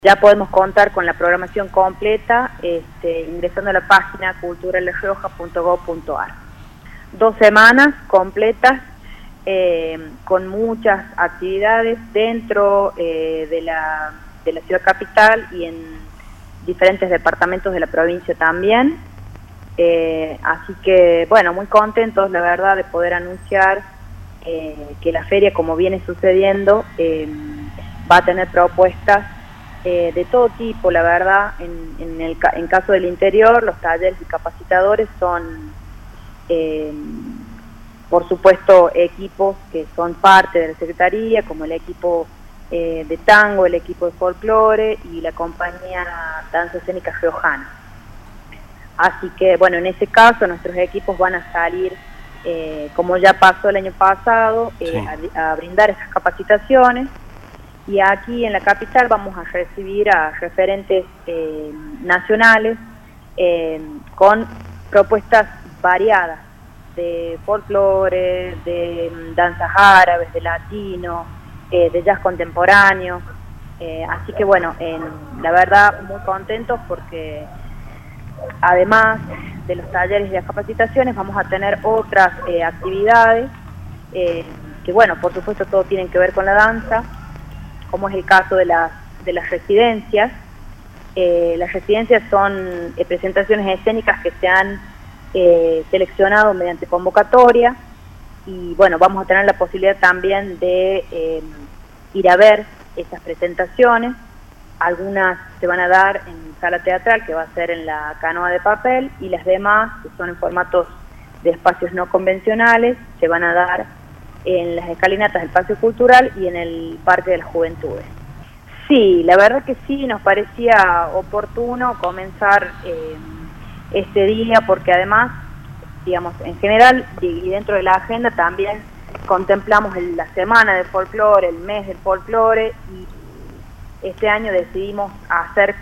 Ya podemos contar con la programación completa ingresando a la página culturalaRioja.gov.ar. 2 semanas completas con muchas actividades dentro de la ciudad capital y en diferentes departamentos de la provincia también. Así que, bueno, muy contentos, la verdad, de poder anunciar que la feria, como viene sucediendo, va a tener propuestas de todo tipo, la verdad. En caso del interior, los talleres y capacitadores son, por supuesto, equipos que son parte de la Secretaría, como el equipo de tango, el equipo de folclore y la compañía Danza Escénica Riojana. Así que, bueno, en ese caso nuestros equipos van a salir, como ya pasó el año pasado, a brindar esas capacitaciones. Y aquí en la capital vamos a recibir a referentes nacionales con propuestas variadas de folclore, de danzas árabes, de latino, de jazz contemporáneo. Así que bueno, la verdad muy contentos porque además de los talleres y las capacitaciones vamos a tener otras actividades que bueno, por supuesto todo tienen que ver con la danza, como es el caso de las residencias. Las residencias son presentaciones escénicas que se han seleccionado mediante convocatoria y bueno, vamos a tener la posibilidad también de ir a ver esas presentaciones. Algunas se van a dar en sala teatral, que va a ser en la Canoa de Papel, y las demás, que son en formatos de espacios no convencionales, se van a dar en las escalinatas del Paseo Cultural y en el Parque de las Juventudes. Sí, la verdad que sí, nos parecía oportuno comenzar este día, porque además, digamos, en general y dentro de la agenda también contemplamos la semana del folclore, el mes del folclore, y este año decidimos hacer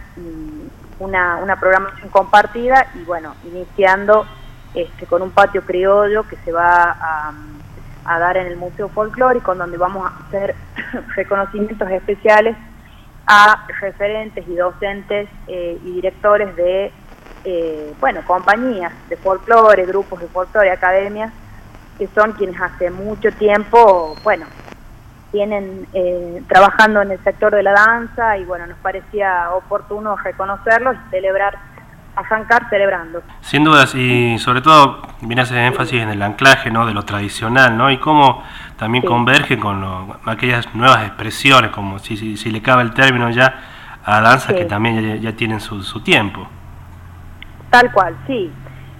una programación compartida y bueno, iniciando con un patio criollo que se va a dar en el Museo Folclórico, donde vamos a hacer reconocimientos especiales a referentes y docentes y directores de compañías de folclore, grupos de folclore, academias, que son quienes hace mucho tiempo, vienen trabajando en el sector de la danza y bueno, nos parecía oportuno reconocerlos y arrancar celebrando. Sin dudas, y sobre todo viene a hacer énfasis en el anclaje, ¿no?, de lo tradicional, ¿no?, y cómo también converge con aquellas nuevas expresiones, como si le cabe el término ya, a danzas que también ya tienen su tiempo. Tal cual, sí.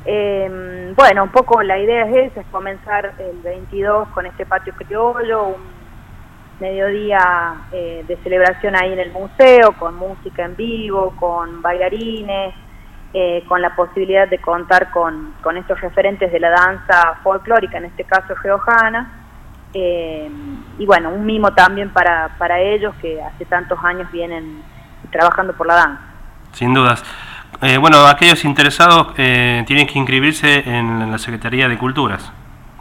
Un poco la idea es esa, es comenzar el 22 con este patio criollo, un mediodía de celebración ahí en el museo, con música en vivo, con bailarines, con la posibilidad de contar con estos referentes de la danza folclórica, en este caso riojana, y bueno, un mimo también para ellos que hace tantos años vienen trabajando por la danza. Sin dudas. Aquellos interesados tienen que inscribirse en la Secretaría de Culturas.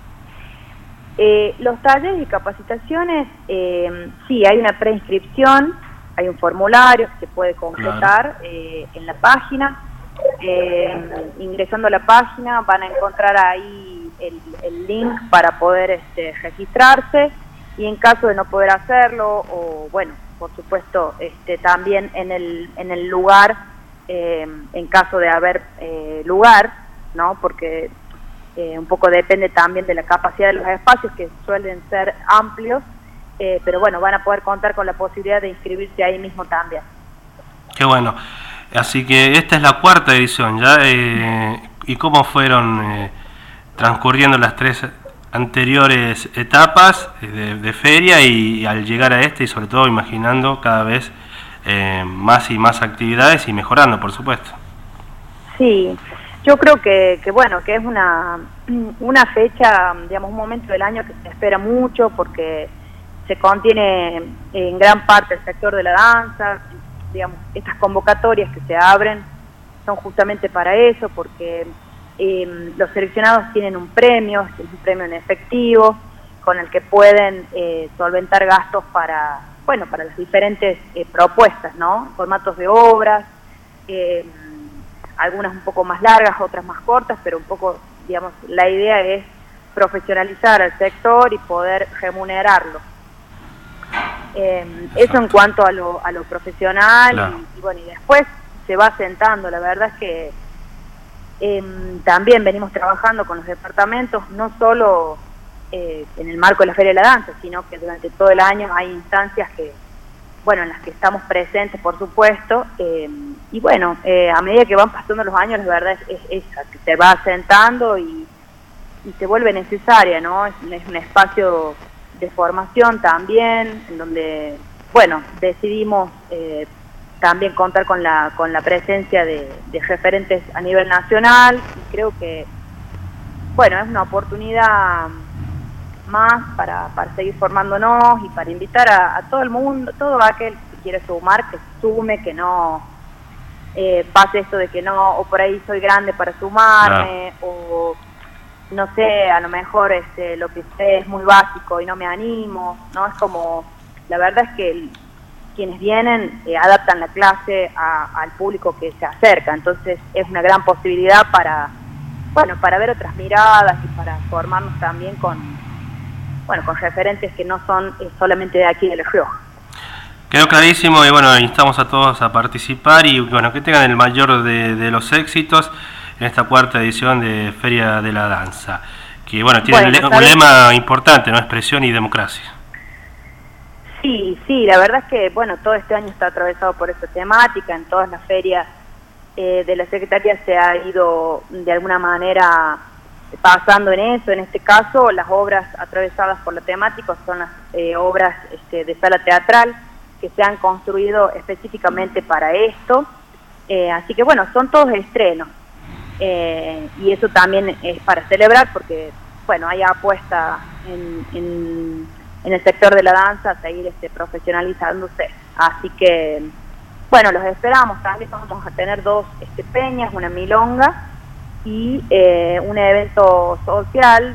Los talleres y capacitaciones, sí, hay una preinscripción, hay un formulario que se puede completar en la página. Ingresando a la página van a encontrar ahí el link para poder registrarse, y en caso de no poder hacerlo, o bueno, por supuesto, también en el lugar, en caso de haber lugar, ¿no?, porque un poco depende también de la capacidad de los espacios, que suelen ser amplios, pero bueno, van a poder contar con la posibilidad de inscribirse ahí mismo también. Qué bueno. Así que esta es la 4ª edición ya. ¿Y cómo fueron transcurriendo las 3 anteriores etapas de feria, y al llegar a y sobre todo imaginando cada vez más y más actividades y mejorando, por supuesto? Sí, yo creo que es una fecha, digamos, un momento del año que se espera mucho, porque se contiene en gran parte el sector de la danza. Digamos, estas convocatorias que se abren son justamente para eso, porque los seleccionados tienen un premio, que es un premio en efectivo, con el que pueden solventar gastos para bueno, para las diferentes propuestas, ¿no? Formatos de obras, algunas un poco más largas, otras más cortas, pero un poco, digamos, la idea es profesionalizar al sector y poder remunerarlo. Eso en cuanto a lo profesional, claro. y bueno, y después se va sentando. La verdad es que también venimos trabajando con los departamentos, no solo en el marco de la Feria de la Danza, sino que durante todo el año hay instancias que, bueno, en las que estamos presentes, por supuesto, y bueno, a medida que van pasando los años, la verdad es esa, que se va asentando y se vuelve necesaria, ¿no? Es un espacio de formación también, en donde, bueno, decidimos también contar con la presencia de referentes a nivel nacional, y creo que, bueno, es una oportunidad más para seguir formándonos y para invitar a todo el mundo, todo aquel que quiere sumar, que sume, que no pase esto de que no, o por ahí soy grande para sumarme, no. O no sé, a lo mejor lo que sé es muy básico y no me animo, ¿no? Es como, la verdad es que quienes vienen adaptan la clase al público que se acerca, entonces es una gran posibilidad para, bueno, para ver otras miradas y para formarnos también con referentes que no son solamente de aquí de La Rioja. Quedó clarísimo y bueno, instamos a todos a participar y bueno, que tengan el mayor de los éxitos en esta cuarta edición de Feria de la Danza, que bueno, tiene un lema importante, ¿no? Expresión y democracia. Sí, la verdad es que bueno, todo este año está atravesado por esta temática. En todas las ferias de la Secretaría se ha ido de alguna manera pasando en eso. En este caso, las obras atravesadas por la temática son las obras de sala teatral que se han construido específicamente para esto, así que bueno, son todos estrenos. Y eso también es para celebrar porque, bueno, hay apuesta en el sector de la danza a seguir profesionalizándose. Así que, bueno, los esperamos. También vamos a tener 2 peñas, una milonga y un evento social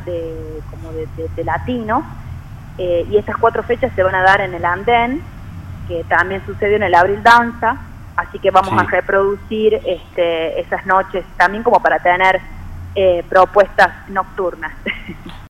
de latino. Y estas 4 fechas se van a dar en el Andén, que también sucedió en el Abril Danza. Así que vamos a reproducir esas noches también como para tener propuestas nocturnas.